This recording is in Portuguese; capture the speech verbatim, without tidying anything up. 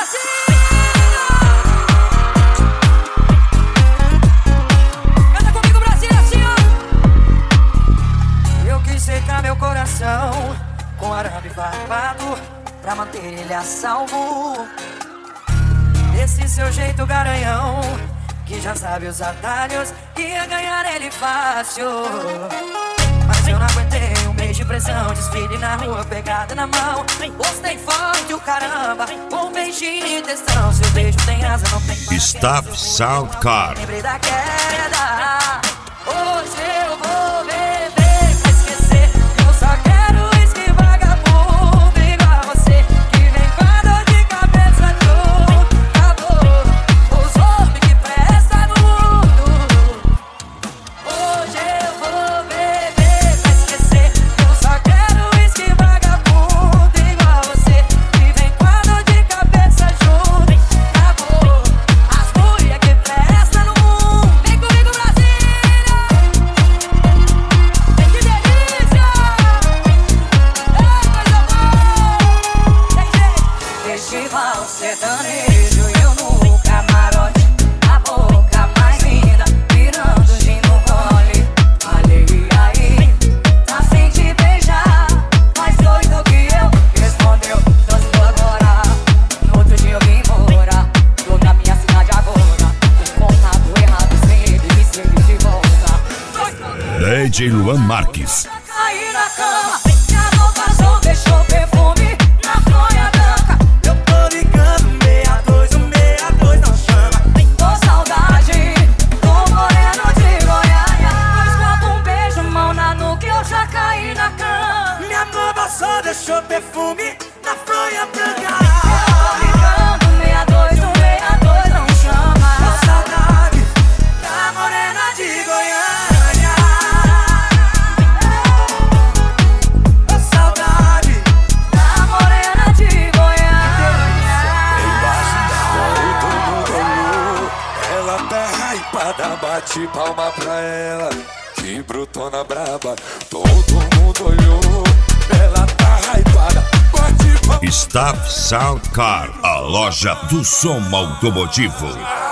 Brasília! Canta comigo, Brasília, assim, ó. Eu quis secar meu coração com arame farpado pra manter ele a salvo. Desse seu jeito garanhão, que já sabe os atalhos, ia ganhar ele fácil. Mas eu não aguentei um mês de pressão, desfile na rua, pegada na mão. Gostei forte o caramba, um beijinho de testão. Seu beijo tem asa, não tem mais. Staff Sound Car. Lembrei da queda. Hoje eu vou beber pra esquecer. Eu só quero uísque vagabundo igual você, que vem com a dor de cabeça junto. Acabou os homens que prestam no mundo. Hoje eu vou beber pra esquecer. Eu só quero uísque vagabundo igual você, que vem com a dor de cabeça junto. Acabou as mulheres que prestam no mundo. Vem comigo, Brasília! Que delícia! É coisa boa! Tem jeito! Festival sertanejo e eu no camarote, a boca mais linda, virando gin no gole. Falei, e aí? Tá sem te beijar, mais doido que eu. Respondeu, dançando agora. No outro dia eu vim embora, tô na minha cidade agora. O contato errado sempre me serve de volta. D J Luan Marques. Caí na cama, minha roupa só deixou perfume na fronha branca. Eu tô ligando, seis dois, o seis dois não chama. Tô saudade, tô moreno de Goiânia. Dois copos, um beijo, mão na nuca, eu já caí na cama. Minha roupa só deixou perfume na fronha branca. Eu tô ligando, seis dois, o seis dois não chama. Tô saudade, da morena de Goiânia. Tô saudade da morena de Goiânia. Ela tá hypada, bate palma pra ela. Que brutona braba, todo mundo olhou. Ela tá hypada, bate palma. Staff Sound Car, a loja do som automotivo.